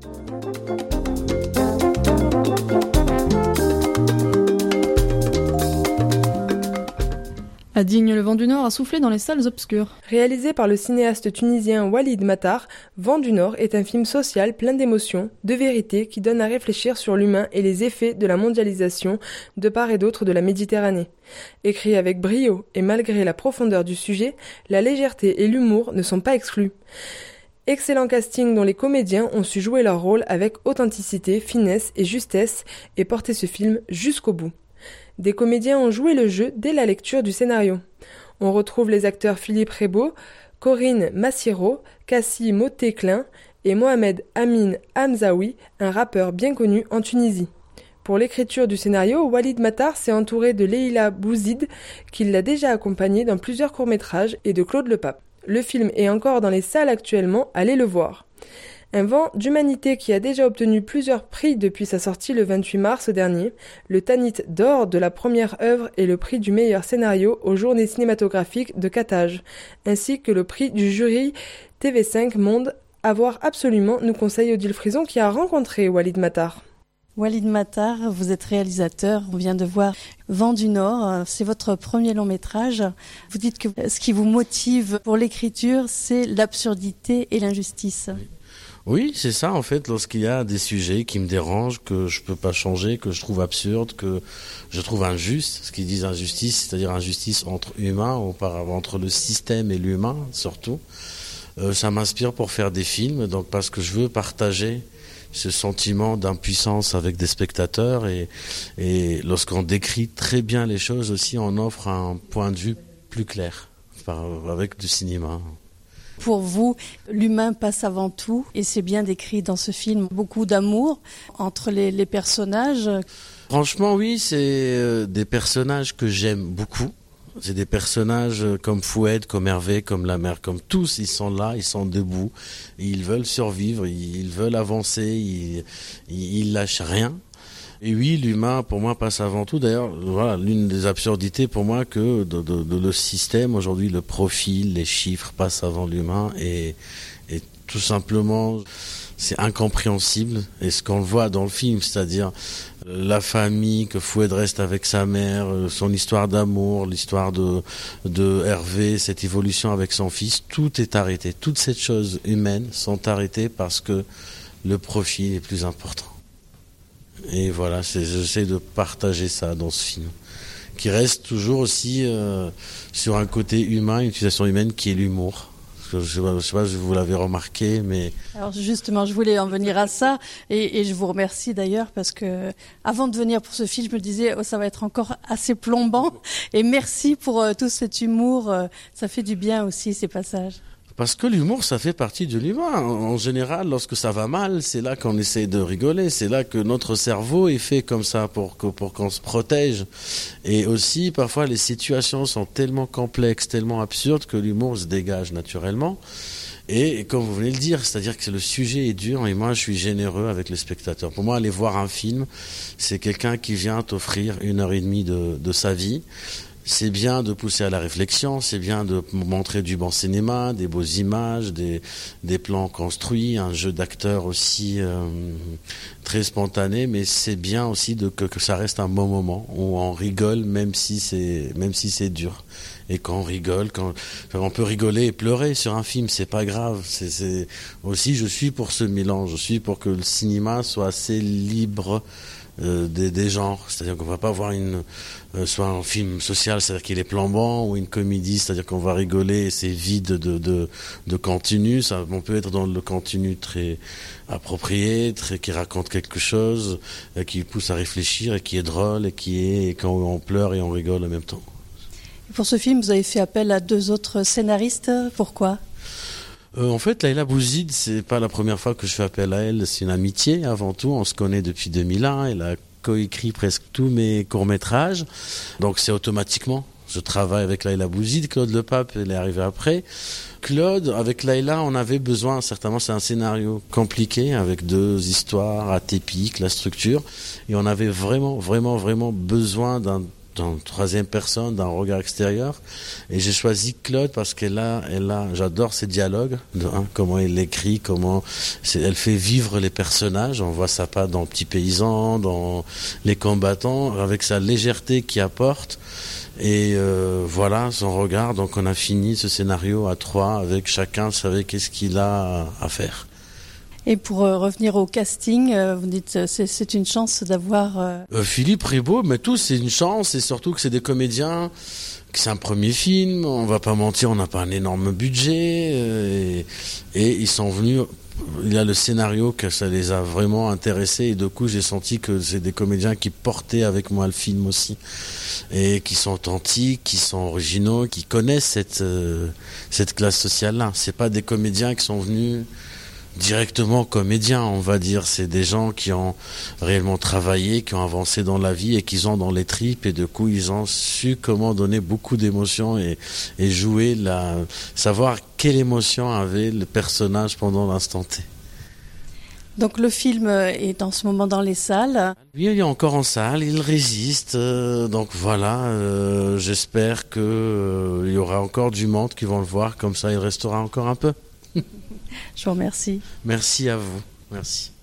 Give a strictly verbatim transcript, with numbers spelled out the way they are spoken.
À Digne, le vent du Nord a soufflé dans les salles obscures. Réalisé par le cinéaste tunisien Walid Matar, Vent du Nord est un film social plein d'émotions, de vérité qui donne à réfléchir sur l'humain et les effets de la mondialisation de part et d'autre de la Méditerranée. Écrit avec brio et malgré la profondeur du sujet, la légèreté et l'humour ne sont pas exclus. Excellent casting dont les comédiens ont su jouer leur rôle avec authenticité, finesse et justesse et porter ce film jusqu'au bout. Des comédiens ont joué le jeu dès la lecture du scénario. On retrouve les acteurs Philippe Rebaud, Corinne Massiero, Cassie Moté-Klein et Mohamed Amin Hamzaoui, un rappeur bien connu en Tunisie. Pour l'écriture du scénario, Walid Matar s'est entouré de Leïla Bouzid, qui l'a déjà accompagné dans plusieurs courts-métrages, et de Claude Lepape. Le film est encore dans les salles actuellement, allez le voir. Un vent d'humanité qui a déjà obtenu plusieurs prix depuis sa sortie le vingt-huit mars dernier, le Tanit d'or de la première œuvre et le prix du meilleur scénario aux Journées cinématographiques de Qatar, ainsi que le prix du jury T V cinq Monde. À voir absolument, nous conseille Odile Frison qui a rencontré Walid Matar. Walid Matar, vous êtes réalisateur, on vient de voir Vent du Nord, c'est votre premier long métrage. Vous dites que ce qui vous motive pour l'écriture, c'est l'absurdité et l'injustice. Oui. Oui, c'est ça en fait, lorsqu'il y a des sujets qui me dérangent, que je peux pas changer, que je trouve absurde, que je trouve injuste, ce qu'ils disent injustice, c'est-à-dire injustice entre humains, auparavant entre le système et l'humain surtout, euh, ça m'inspire pour faire des films, donc parce que je veux partager ce sentiment d'impuissance avec des spectateurs et, et lorsqu'on décrit très bien les choses aussi, on offre un point de vue plus clair par, avec du cinéma. Pour vous, l'humain passe avant tout et c'est bien décrit dans ce film. Beaucoup d'amour entre les, les personnages. Franchement, oui, c'est euh, des personnages que j'aime beaucoup. C'est des personnages comme Foued, comme Hervé, comme la mère, comme tous, ils sont là, ils sont debout, ils veulent survivre, ils veulent avancer, ils, ils, ils lâchent rien. Et oui, l'humain, pour moi, passe avant tout. D'ailleurs, voilà, l'une des absurdités pour moi que de, de, de le système, aujourd'hui, le profil, les chiffres passent avant l'humain et, et tout simplement, c'est incompréhensible. Et ce qu'on voit dans le film, c'est-à-dire la famille, que Foued reste avec sa mère, son histoire d'amour, l'histoire de, de Hervé, cette évolution avec son fils, tout est arrêté. Toutes ces choses humaines sont arrêtées parce que le profil est plus important. Et voilà, c'est, j'essaie de partager ça dans ce film, qui reste toujours aussi euh, sur un côté humain, une utilisation humaine qui est l'humour. Je ne sais pas, je sais pas si vous l'avez remarqué, mais... Alors justement, je voulais en venir à ça, et, et je vous remercie d'ailleurs, parce que avant de venir pour ce film, je me disais, oh, ça va être encore assez plombant, et merci pour euh, tout cet humour, euh, ça fait du bien aussi, ces passages. Parce que l'humour, ça fait partie de l'humain. En général, lorsque ça va mal, c'est là qu'on essaie de rigoler. C'est là que notre cerveau est fait comme ça pour, que, pour qu'on se protège. Et aussi, parfois, les situations sont tellement complexes, tellement absurdes que l'humour se dégage naturellement. Et comme vous venez de le dire, c'est-à-dire que le sujet est dur et moi, je suis généreux avec les spectateurs. Pour moi, aller voir un film, c'est quelqu'un qui vient t'offrir une heure et demie de, de sa vie. C'est bien de pousser à la réflexion, c'est bien de montrer du bon cinéma, des beaux images, des, des plans construits, un jeu d'acteurs aussi euh, très spontané, mais c'est bien aussi de, que, que ça reste un bon moment où on rigole même si c'est, même si c'est dur. Et quand on rigole, quand, quand on peut rigoler et pleurer sur un film, c'est pas grave. C'est, c'est aussi, je suis pour ce mélange, je suis pour que le cinéma soit assez libre Euh, des, des genres, c'est-à-dire qu'on va pas voir une euh, soit un film social, c'est-à-dire qu'il est flambant, ou une comédie, c'est-à-dire qu'on va rigoler et c'est vide de de de contenu. Ça, on peut être dans le contenu très approprié, très qui raconte quelque chose, euh, qui pousse à réfléchir et qui est drôle et qui est et quand on pleure et on rigole en même temps. Et pour ce film, vous avez fait appel à deux autres scénaristes. Pourquoi ? Euh, en fait, Leïla Bouzid, c'est pas la première fois que je fais appel à elle. C'est une amitié avant tout. On se connaît depuis deux mille un. Elle a coécrit presque tous mes courts-métrages. Donc c'est automatiquement. Je travaille avec Leïla Bouzid. Claude Lepape, elle est arrivé après. Claude, avec Leïla, on avait besoin, certainement, c'est un scénario compliqué avec deux histoires atypiques, la structure. Et on avait vraiment, vraiment, vraiment besoin d'un dans troisième personne, d'un regard extérieur. Et j'ai choisi Claude parce qu'elle a, elle a, j'adore ses dialogues, hein, comment elle écrit, comment c'est, elle fait vivre les personnages. On voit ça pas dans Petit Paysan, dans Les Combattants, avec sa légèreté qu'il apporte. Et euh, voilà son regard. Donc on a fini ce scénario à trois, avec chacun savait qu'est-ce qu'il a à faire. Et pour euh, revenir au casting, euh, vous dites euh, c'est, c'est une chance d'avoir... Euh... Euh, Philippe Ribaud, mais tout c'est une chance, et surtout que c'est des comédiens, que c'est un premier film, on va pas mentir, on n'a pas un énorme budget, euh, et, et ils sont venus, il y a le scénario que ça les a vraiment intéressés, et de coup j'ai senti que c'est des comédiens qui portaient avec moi le film aussi, et qui sont authentiques, qui sont originaux, qui connaissent cette, euh, cette classe sociale-là. C'est pas des comédiens qui sont venus... directement comédiens, on va dire. C'est des gens qui ont réellement travaillé, qui ont avancé dans la vie et qui ont dans les tripes, et de coup ils ont su comment donner beaucoup d'émotions et, et jouer la, savoir quelle émotion avait le personnage pendant l'instant T. Donc le film est en ce moment dans les salles. Oui, il est encore en salle, il résiste. Euh, donc voilà, euh, j'espère que euh, il y aura encore du monde qui vont le voir, comme ça il restera encore un peu. Je vous remercie. Merci à vous. Merci.